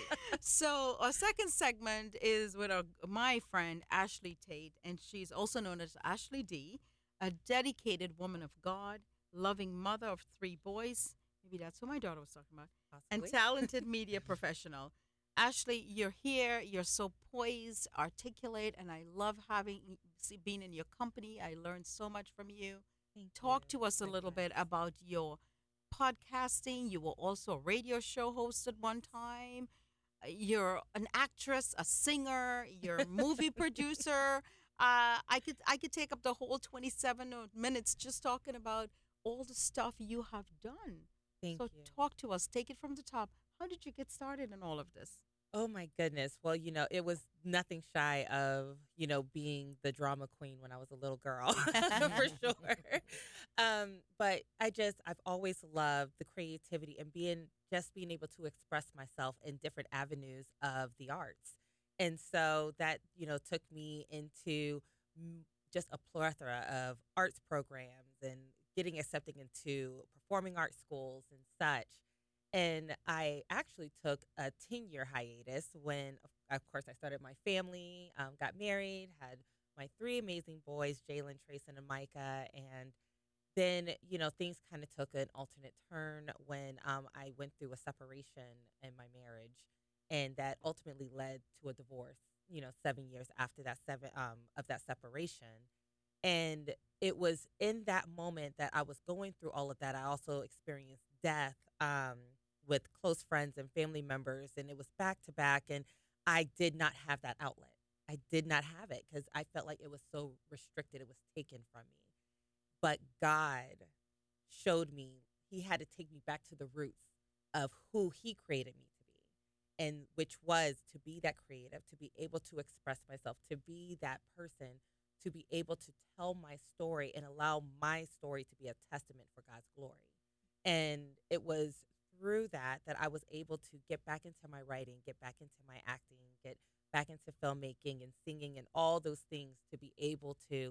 So our second segment is with our, my friend Ashley Tate, and she's also known as Ashley D, a dedicated woman of God, loving mother of three boys. Maybe that's who my daughter was talking about. And Possibly. talented media professional. Ashley, you're here. You're so poised, articulate, and I love having see, being in your company. I learned so much from you. Thank Talk you. to us a little bit Likewise. about your podcasting. You were also a radio show host at one time. Uh, You're an actress, a singer. You're a movie producer. Uh, I could I could take up the whole twenty-seven minutes just talking about all the stuff you have done. Thank so you. talk to us. Take it from the top. How did you get started in all of this? Oh my goodness. Well, you know, it was nothing shy of, you know, being the drama queen when I was a little girl, for sure. Um, but I just, I've always loved the creativity and being, just being able to express myself in different avenues of the arts. And so that, you know, took me into mm, just a plethora of arts programs and getting accepted into performing arts schools and such. And I actually took a ten-year hiatus when, of of course, I started my family, um, got married, had my three amazing boys, Jalen, Trayson, and Micah. And then, you know, things kind of took an alternate turn when um, I went through a separation in my marriage. And that ultimately led to a divorce, you know, seven years after that seven um, of that separation. And it was in that moment that I was going through all of that. I also experienced death um, with close friends and family members, and it was back to back. And I did not have that outlet. I did not have it because I felt like it was so restricted. It was taken from me. But God showed me He had to take me back to the roots of who He created me to be, and which was to be that creative, to be able to express myself, to be that person, to be able to tell my story and allow my story to be a testament for God's glory. And it was through that that I was able to get back into my writing, get back into my acting, get back into filmmaking and singing and all those things, to be able to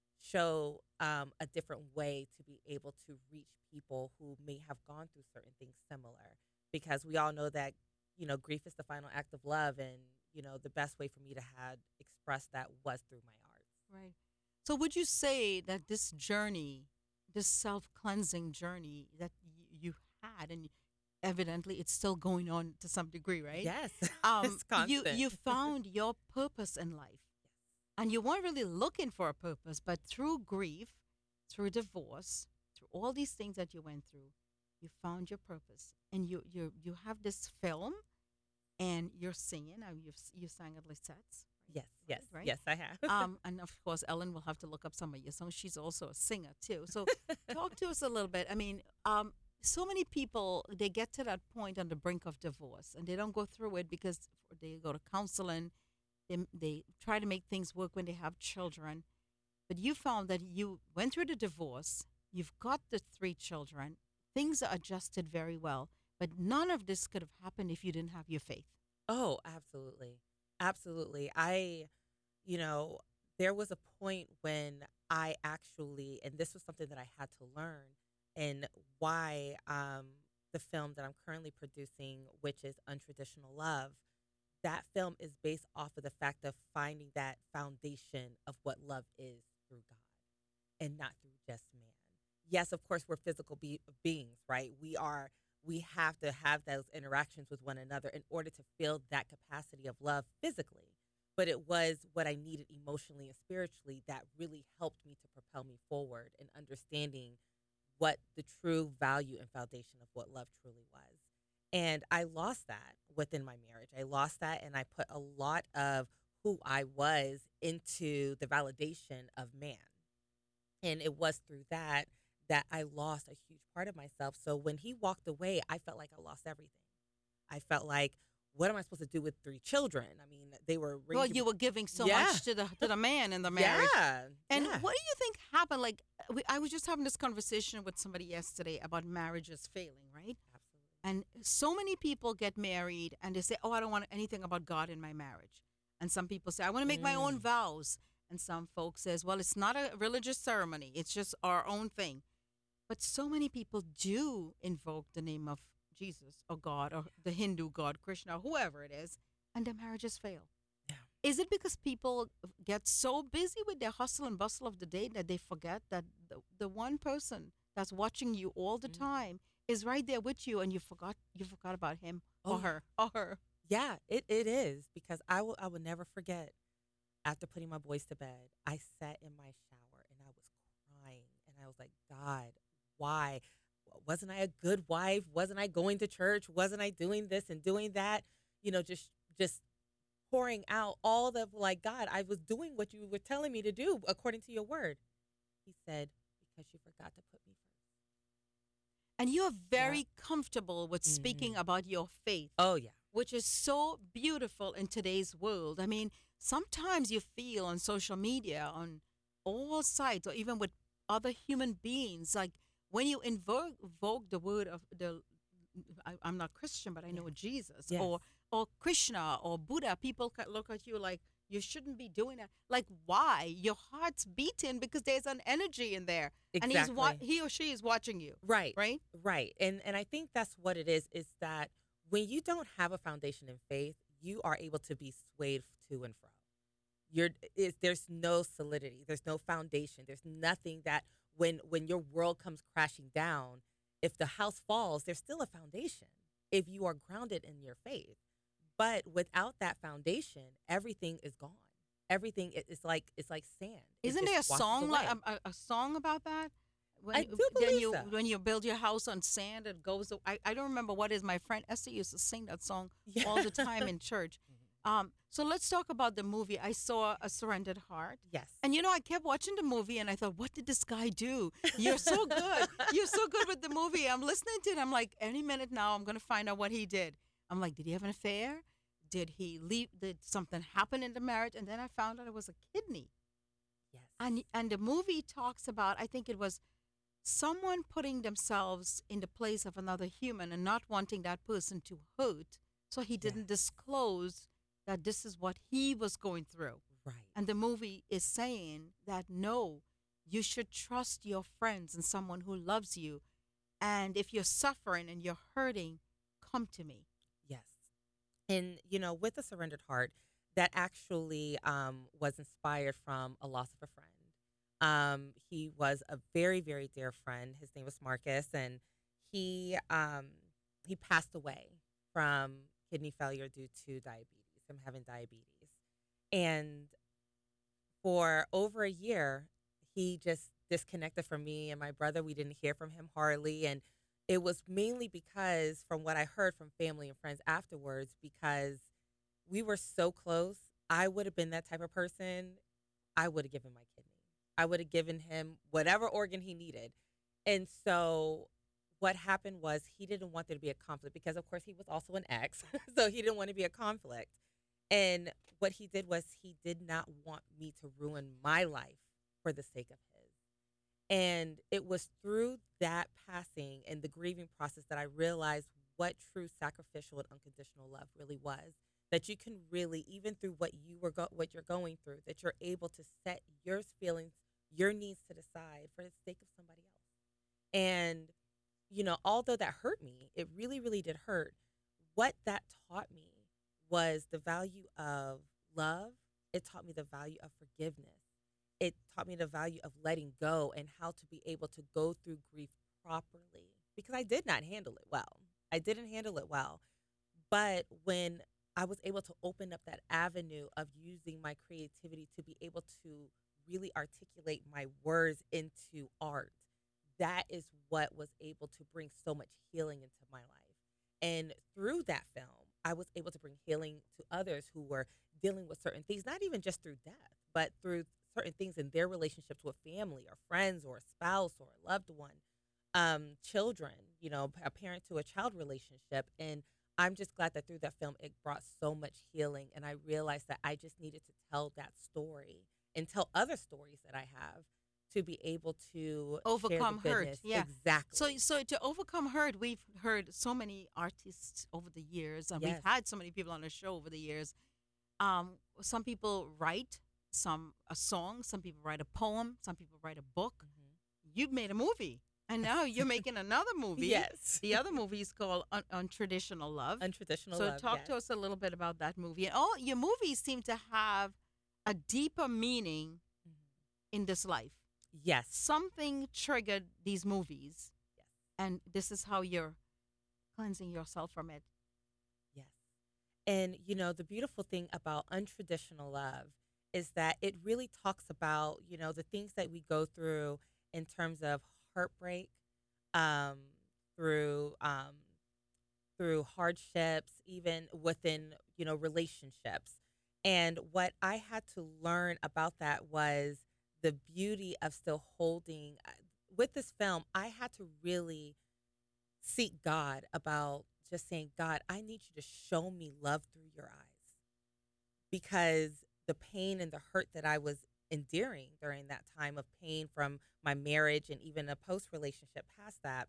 show um, a different way, to be able to reach people who may have gone through certain things similar. Because we all know that, you know, grief is the final act of love, and, you know, the best way for me to have expressed that was through my art. Right. So would you say that this journey, this self-cleansing journey that y- you had, and evidently it's still going on to some degree, right? Yes, Um, it's constant. you you found your purpose in life, and you weren't really looking for a purpose, but through grief, through divorce, through all these things that you went through, you found your purpose, and you you you have this film and you're singing. Uh, you've you sang at Lisette's. Yes, yes, right? yes, I have. Um, and of course, Ellen will have to look up some of your songs. She's also a singer too. So, talk to us a little bit. I mean, um, so many people they get to that point on the brink of divorce, and they don't go through it because they go to counseling. They they try to make things work when they have children, but you found that you went through the divorce. You've got the three children. Things are adjusted very well, but none of this could have happened if you didn't have your faith. Oh, absolutely. Absolutely. I, you know, there was a point when I actually, and this was something that I had to learn, and why um, the film that I'm currently producing, which is Untraditional Love, that film is based off of the fact of finding that foundation of what love is through God and not through just man. Yes, of course, we're physical be- beings, right? We are, we have to have those interactions with one another in order to feel that capacity of love physically. But it was what I needed emotionally and spiritually that really helped me to propel me forward in understanding what the true value and foundation of what love truly was. And I lost that within my marriage. I lost that, and I put a lot of who I was into the validation of man. And it was through that that I lost a huge part of myself. So when he walked away, I felt like I lost everything. I felt like, what am I supposed to do with three children? I mean, they were ready Well, to you be- were giving so Yeah. much to the to the man in the marriage. Yeah. And yeah. what do you think happened? Like, we, I was just having this conversation with somebody yesterday about marriages failing, right? Absolutely. And so many people get married and they say, oh, I don't want anything about God in my marriage. And some people say, I want to make my own Mm. vows. And some folks says, well, it's not a religious ceremony. It's just our own thing. But so many people do invoke the name of Jesus or God or the Hindu God, Krishna, whoever it is, and their marriages fail. Yeah. Is it because people get so busy with their hustle and bustle of the day that they forget that the, the one person that's watching you all the Mm. time is right there with you, and you forgot you forgot about him Oh, or her or her? Yeah, it, it is, because I will I will never forget, after putting my boys to bed, I sat in my shower and I was crying, and I was like, God, why? Wasn't I a good wife? Wasn't I going to church? Wasn't I doing this and doing that? You know, just just pouring out all the, like, God, I was doing what you were telling me to do according to your word. He said, because you forgot to put me first. And you're very comfortable with speaking Mhm. about your faith, Oh, yeah. which is so beautiful in today's world. I mean, sometimes you feel on social media, on all sides, or even with other human beings, like when you invoke, invoke the word of the, I, I'm not Christian, but I know Jesus, Yes. or or Krishna or Buddha, people ca- look at you like you shouldn't be doing that. Like, why? Your heart's beating because there's an energy in there, and he's wa- Exactly. he or she is watching you, Right. right? Right. And and I think that's what it is, is that when you don't have a foundation in faith, you are able to be swayed to and fro. You're is there's no solidity. There's no foundation. There's nothing that when when your world comes crashing down, if the house falls, there's still a foundation if you are grounded in your faith. But without that foundation, everything is gone. Everything i- is like it's like sand. It Isn't there a just washes song like away. a, a, a song about that? When I you- do then believe you so. when you build your house on sand, it goes. I, I don't remember what is. My friend Esther used to sing that song all the time in church. Um, so let's talk about the movie. I saw A Surrendered Heart. Yes. And you know, I kept watching the movie and I thought, what did this guy do? You're so good. You're so good with the movie. I'm listening to it. I'm like, any minute now, I'm going to find out what he did. I'm like, did he have an affair? Did he leave? Did something happen in the marriage? And then I found out it was a kidney. Yes. And and the movie talks about, I think it was someone putting themselves in the place of another human and not wanting that person to hurt. So he didn't disclose that this is what he was going through. Right. And the movie is saying that no, you should trust your friends and someone who loves you. And if you're suffering and you're hurting, come to me. Yes. And, you know, with A Surrendered Heart, that actually um, was inspired from a loss of a friend. Um, he was a very, very dear friend. His name was Marcus, and he um, he passed away from kidney failure due to diabetes, from having diabetes. And for over a year, he just disconnected from me and my brother. We didn't hear from him hardly. And, it was mainly because, from what I heard from family and friends afterwards, because we were so close. I would have been that type of person. I would have given my kidney. I would have given him whatever organ he needed. And so what happened was he didn't want there to be a conflict because, of course, he was also an ex. So he didn't want to be a conflict. And what he did was he did not want me to ruin my life for the sake of his. And it was through that passing and the grieving process that I realized what true sacrificial and unconditional love really was. That you can really, even through what you were go- what you're going through, that you're able to set your feelings, your needs to the side for the sake of somebody else. And, you know, although that hurt me, it really, really did hurt. What that taught me was the value of love. It taught me the value of forgiveness. It taught me the value of letting go and how to be able to go through grief properly, because I did not handle it well. I didn't handle it well. But when I was able to open up that avenue of using my creativity to be able to really articulate my words into art, that is what was able to bring so much healing into my life. And through that film, I was able to bring healing to others who were dealing with certain things, not even just through death, but through certain things in their relationships with family or friends or a spouse or a loved one, um, children, you know, a parent to a child relationship. And I'm just glad that through that film, it brought so much healing. And I realized that I just needed to tell that story and tell other stories that I have to be able to Overcome share the hurt. goodness. Yeah. Exactly. So, so to overcome hurt, we've heard so many artists over the years, and Yes. we've had so many people on the show over the years. Um, some people write some a song, some people write a poem, some people write a book. Mhm. You've made a movie, and now you're making another movie. Yes. The other movie is called Un- Untraditional Love. Untraditional so love. talk yes. to us a little bit about that movie. And all your movies seem to have a deeper meaning in this life. Yes. Something triggered these movies, Yes. and this is how you're cleansing yourself from it. Yes. And, you know, the beautiful thing about untraditional love is that it really talks about, you know, the things that we go through in terms of heartbreak, um, through, um, through hardships, even within, you know, relationships. And what I had to learn about that was the beauty of still holding. uh, With this film, I had to really seek God about just saying, God, I need you to show me love through your eyes, because the pain and the hurt that I was enduring during that time of pain from my marriage and even a post relationship past that,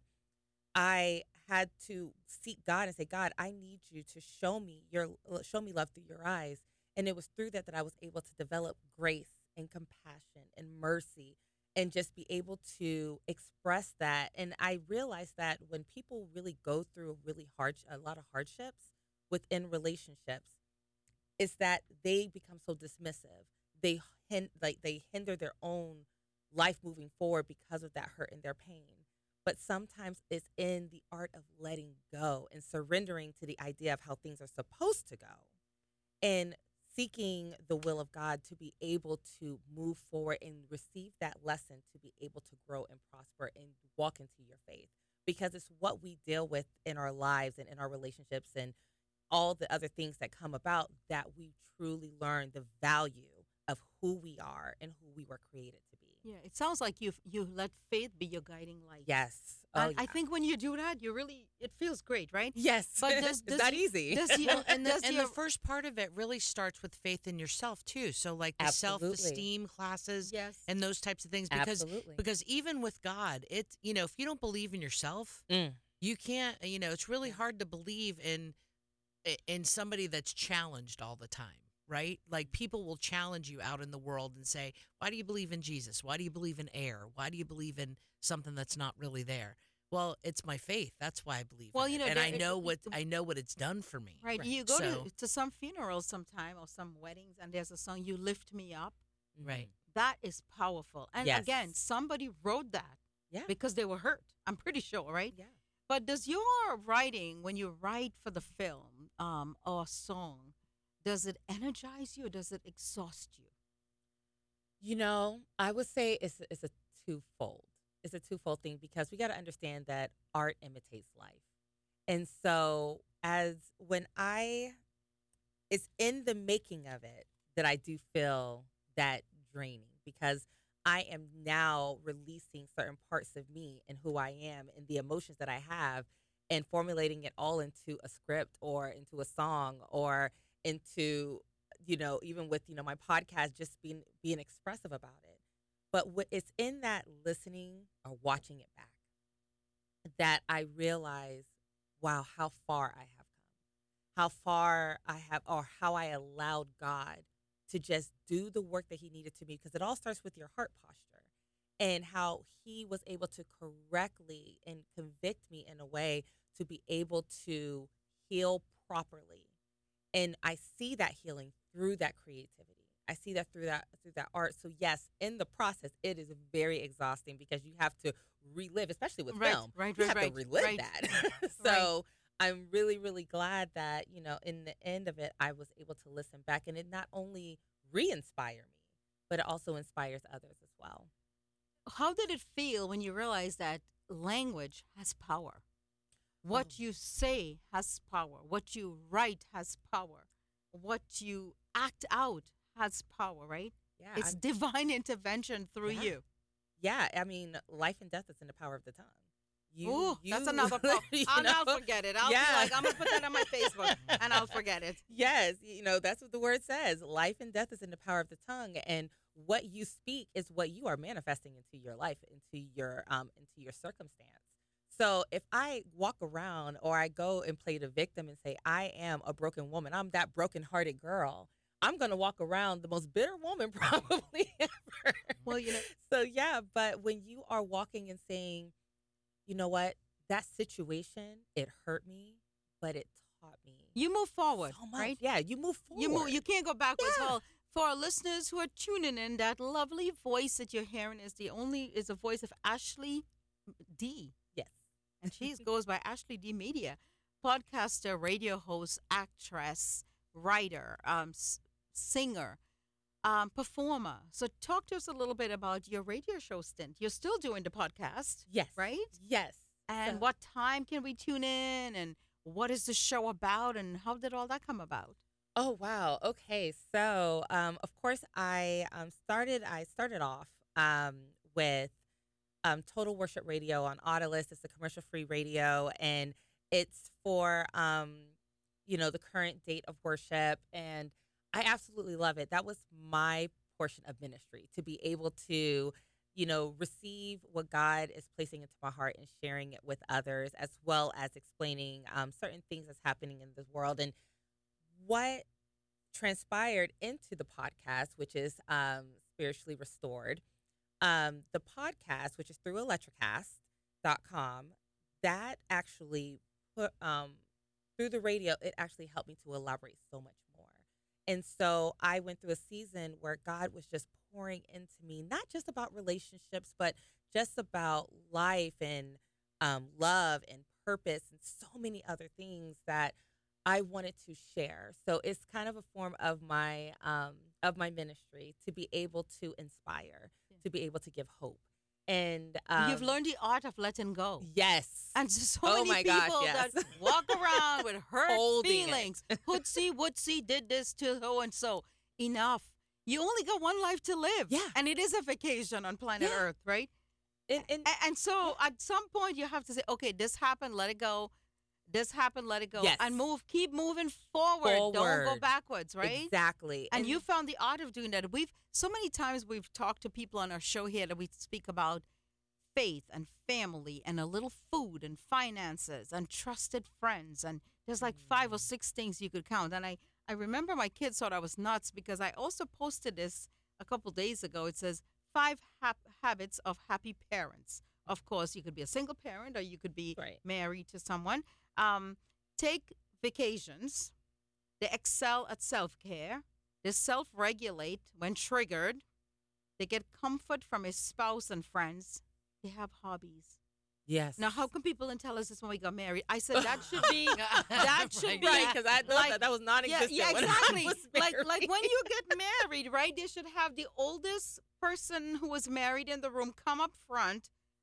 I had to seek God and say, God, I need you to show me your show me love through your eyes. And it was through that that I was able to develop grace and compassion and mercy and just be able to express that. And I realized that when people really go through really hard a lot of hardships within relationships, is that they become so dismissive. They hin- like they hinder their own life moving forward because of that hurt and their pain. But sometimes it's in the art of letting go and surrendering to the idea of how things are supposed to go, and seeking the will of God to be able to move forward and receive that lesson, to be able to grow and prosper and walk into your faith, because it's what we deal with in our lives and in our relationships and all the other things that come about that we truly learn the value of who we are and who we were created to be. Yeah, it sounds like you you let faith be your guiding light. Yes. And Oh, I yeah. think when you do that, you really it feels great, right? Yes. But does, it's does not you- easy. Does you, Well, and and the, does and your, the first part of it really starts with faith in yourself too. So like the Absolutely. self-esteem classes yes, and those types of things, because Absolutely. because even with God, it's, you know, if you don't believe in yourself, Mm. you can't, you know, it's really Yeah. hard to believe in in somebody that's challenged all the time, right? Like people will challenge you out in the world and say, why do you believe in Jesus? Why do you believe in air? Why do you believe in something that's not really there? Well, it's my faith. That's why I believe Well, in you it. know, and there- I it- know it- what I know what it's done for me. right. Right. You go So- to to some funerals sometime or some weddings, and there's a song, "You Lift Me Up." Right. That is powerful. And Yes. again, somebody wrote that Yeah. because they were hurt. I'm pretty sure, right? Yeah. But does your writing, when you write for the film um, or a song, does it energize you or does it exhaust you? You know, I would say it's it's a twofold. it's a twofold thing because we got to understand that art imitates life. And so as when I, it's in the making of it that I do feel that draining because I am now releasing certain parts of me and who I am and the emotions that I have and formulating it all into a script or into a song or into, you know, even with, you know, my podcast, just being, being expressive about it. But what it's in that listening or watching it back that I realize, wow, how far I have come, how far I have, or how I allowed God to just do the work that he needed to me, because it all starts with your heart posture and how he was able to correctly and convict me in a way to be able to heal properly. And I see that healing through that creativity. I see that through that through that art. So yes, in the process, it is very exhausting because you have to relive, especially with Right, film. right, you right, have right, to relive right. that. So I'm really, really glad that, you know, in the end of it, I was able to listen back, and it not only re-inspire me, but it also inspires others as well. How did it feel when you realized that language has power? What Oh. you say has power. What you write has power. What you act out has power, right? Yeah, It's I'm- divine intervention through Yeah. you. yeah. I mean, life and death is in the power of the tongue. You, Ooh, you, that's another power. you And I'll know? forget it. I'll Yeah. be like, I'm going to put that on my Facebook and I'll forget it. Yes, you know, that's what the word says. Life and death is in the power of the tongue, and what you speak is what you are manifesting into your life, into your um into your circumstance. So if I walk around or I go and play the victim and say I am a broken woman, I'm that broken-hearted girl, I'm going to walk around the most bitter woman probably ever. Well, you know, So yeah, but when you are walking and saying, you know what, that situation, it hurt me, but it taught me you move forward, so much. right? Yeah, you move forward. You move. You can't go backwards. Yeah. Well, for our listeners who are tuning in, that lovely voice that you're hearing is the only is the voice of Ashley D. Yes. And she goes by Ashley D. Media, podcaster, radio host, actress, writer, um, s- singer, um, performer. So talk to us a little bit about your radio show stint. You're still doing the podcast, Yes. right? Yes. And So- what time can we tune in? And what is the show about? And how did all that come about? Oh wow. Okay. So, um, of course, I um started. I started off um with um Total Worship Radio on Autolist. It's a commercial-free radio, and it's for um you know the current date of worship, and I absolutely love it. That was my portion of ministry, to be able to you know receive what God is placing into my heart and sharing it with others, as well as explaining um certain things that's happening in this world. And what transpired into the podcast, which is um, Spiritually Restored, um, the podcast, which is through electrocast dot com, that actually put um, through the radio, it actually helped me to elaborate so much more. And so I went through a season where God was just pouring into me, not just about relationships, but just about life and um, love and purpose and so many other things that I wanted to share. So it's kind of a form of my um, of my ministry, to be able to inspire, Yeah. to be able to give hope. And um, You've learned the art of letting go. Yes. And so Oh many my people gosh, yes. that walk around with hurt Holding it. feelings. Hootsie, Wootsie did this to so and so. Enough. You only got one life to live. Yeah. And it is a vacation on planet Yeah. Earth, right? and, and A- And, so at some point you have to say, okay, this happened, let it go. This happened, let it go. Yes. And move, keep moving forward. Don't go Forward. backwards, right? exactly. And, you found the art of doing that. We've so many times we've talked to people on our show here that we speak about faith and family and a little food and finances and trusted friends, and there's like five or six things you could count. And I I remember my kids thought I was nuts because I also posted this a couple days ago. It says five hap- habits of happy parents. Of course, you could be a single parent or you could be Right. married to someone. Um, take vacations. They excel at self-care. They self-regulate when triggered. They get comfort from a spouse and friends. They have hobbies. Yes. Now, how come people didn't tell us this when we got married? I said that should be that should Right. be Right, because I thought like- that that was yeah, non-existent. yeah, when I exactly. was Like like married. when you get married, right? They should have the oldest person who was married in the room come up front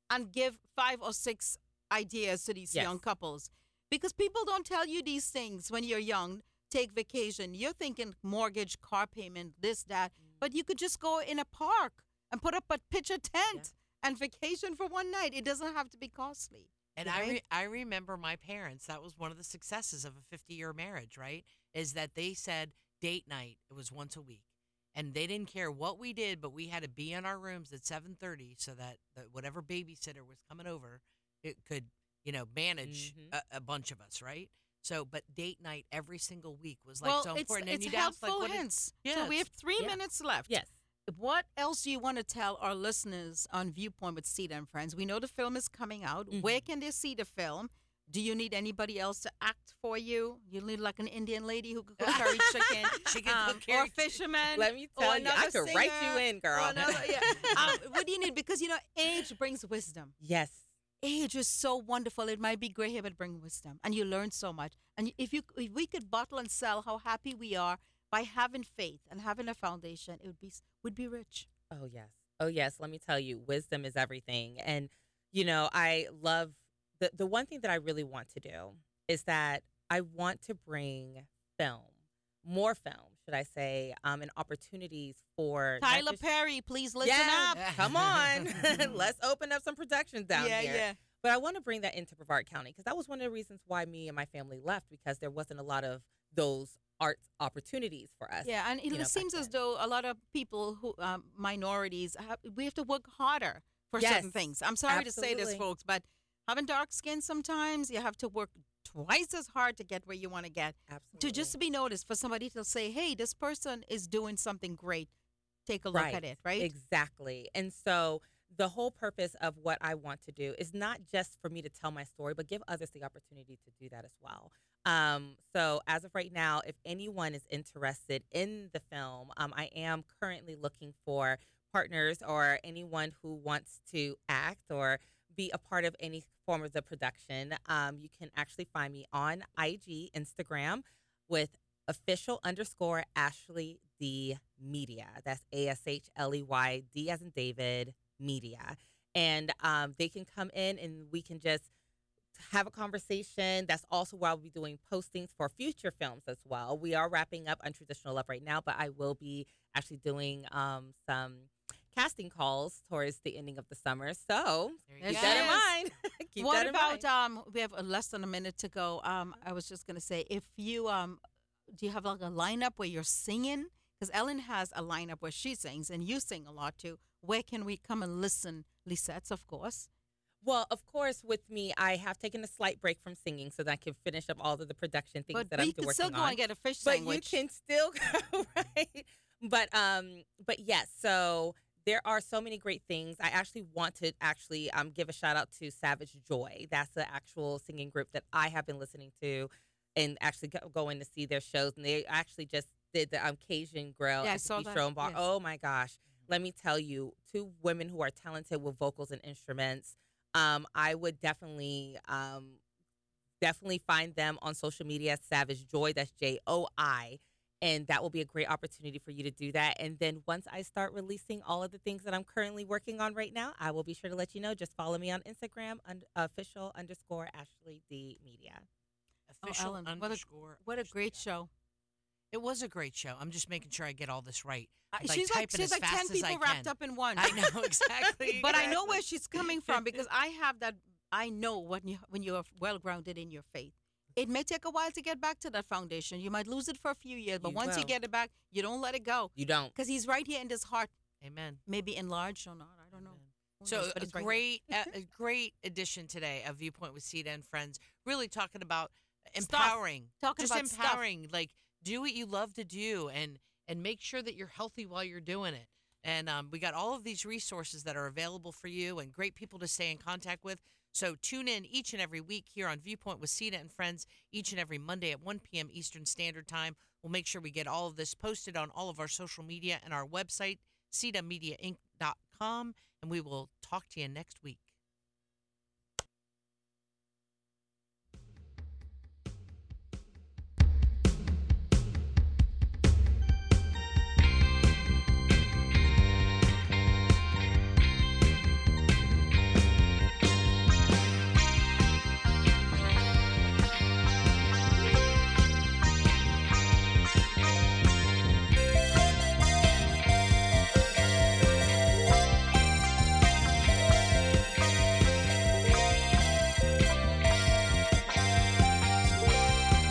and give five or six ideas to these Yes. young couples. Because people don't tell you these things when you're young. Take vacation. You're thinking mortgage, car payment, this, that. But you could just go in a park and put up a picture tent and vacation for one night. It doesn't have to be costly. And right? I re- I remember my parents, that was one of the successes of a fifty-year marriage, right? Is that they said date night, it was once a week. And they didn't care what we did, but we had to be in our rooms at seven thirty so that, that whatever babysitter was coming over, it could, you know, manage Mhm. a, a bunch of us, right? So, but date night every single week was like well, so it's, important. it's and you'd ask, helpful like, what did- hints. Yeah, so we have it's- three yeah. minutes left. Yes. What else do you want to tell our listeners on Viewpoint with Sita and Friends? We know the film is coming out. Mhm. Where can they see the film? Do you need anybody else to act for you? You need like an Indian lady who could go curry chicken, She could um, cook curry or a fisherman. Let me or tell you, I another could write singer, you in, or girl. another- yeah. um, what do you need? Because you know, age brings wisdom. Yes. Age is so wonderful. It might be gray hair, but bring wisdom, and you learn so much. And if you, if we could bottle and sell how happy we are by having faith and having a foundation, it would be would be rich. Oh, yes. Oh, yes. Let me tell you, wisdom is everything. And, you know, I love the, the one thing that I really want to do is that I want to bring film, more film, should I say, um, and opportunities for not Tyler just- Perry, please listen Yeah, up. come on. Let's open up some productions down yeah, here. yeah. But I want to bring that into Brevard County because that was one of the reasons why me and my family left because there wasn't a lot of those arts opportunities for us. Yeah, and it you know, back seems as then. though a lot of people who um, minorities have, we have to work harder for Yes, certain things. I'm sorry to say this, absolutely. folks, but having dark skin sometimes you have to work twice as hard to get where you want to get. Absolutely. To just to be noticed for somebody to say, "Hey, this person is doing something great." Take a look Right. at it, right? Exactly. And so the whole purpose of what I want to do is not just for me to tell my story, but give others the opportunity to do that as well. Um, so as of right now, if anyone is interested in the film, um, I am currently looking for partners or anyone who wants to act or be a part of any form of the production. Um, you can actually find me on I G, Instagram with official underscore Ashley D Media. That's A S H L E Y D as in David Media. And um, they can come in and we can just have a conversation. That's also where I'll be doing postings for future films as well. We are wrapping up Untraditional Love right now, but I will be actually doing um, some casting calls towards the ending of the summer. So There There keep she that in is. mind. keep what that in about mind. um? We have uh, less than a minute to go. Um, I was just gonna say, if you um, do you have like a lineup where you're singing? Because Ellen has a lineup where she sings, and you sing a lot too. Where can we come and listen? Lisette's, of course. Well, of course, with me, I have taken a slight break from singing so that I can finish up all of the production things But that we I'm can working still go on. and get a fish but sandwich. you can still go, right? But um, but yes. So there are so many great things. I actually want to actually um give a shout out to Savage Joy. That's the actual singing group that I have been listening to, and actually go, going to see their shows. And they actually just did the um Cajun Grill Yeah, I at the saw that. Bistro and Bar. Yes. Oh my gosh! Let me tell you, two women who are talented with vocals and instruments. Um, I would definitely um definitely find them on social media, Savage Joy. That's J O I. And that will be a great opportunity for you to do that. And then once I start releasing all of the things that I'm currently working on right now, I will be sure to let you know. Just follow me on Instagram, un- official underscore Ashley D Media. Official Ellen, what a- underscore. What a underscore. great show! It was a great show. I'm just making sure I get all this right. Uh, As I she's like type it she's as like fast ten as people I wrapped can. up in one. I know exactly. But I know exactly. where she's coming from because I have that. I know when you when you're well grounded in your faith. It may take a while to get back to that foundation. You might lose it for a few years, but You once you will. get it back, you don't let it go You don't. because he's right here in this heart. Amen. Maybe enlarged or not. I don't know. Amen. Who So knows, but a it's right here. great, a, a great edition today of Viewpoint with Sita and Friends. Really talking about Stuff. empowering, Talking just about stuff. empowering. Like do what you love to do, and and make sure that you're healthy while you're doing it. And um, we got all of these resources that are available for you, and great people to stay in contact with. So tune in each and every week here on Viewpoint with Sita and Friends, each and every Monday at one p.m. Eastern Standard Time. We'll make sure we get all of this posted on all of our social media and our website, sita media inc dot com, and we will talk to you next week.